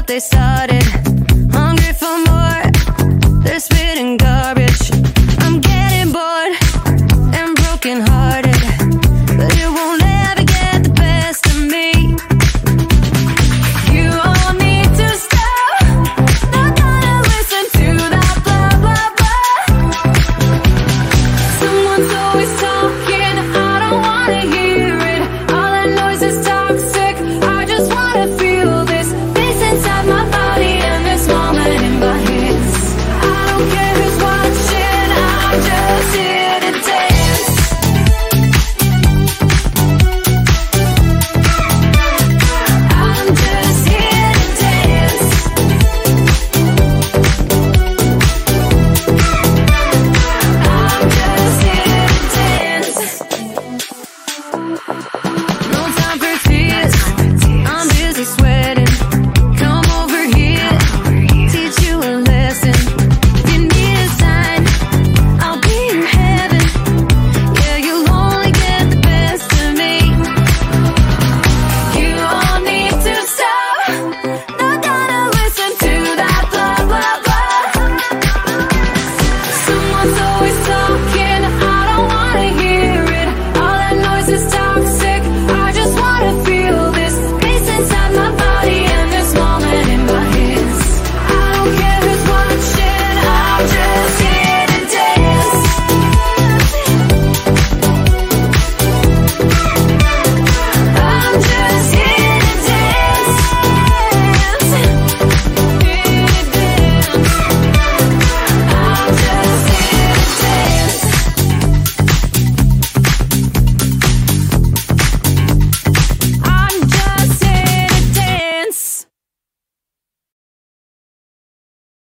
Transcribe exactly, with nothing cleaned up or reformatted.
they started. Hungry for more, they're spitting garbage. I'm getting bored and broken hearted, but it won't ever get the best of me. You all need to stop, not gonna listen to that blah blah blah. Someone's always talking, I don't wanna hear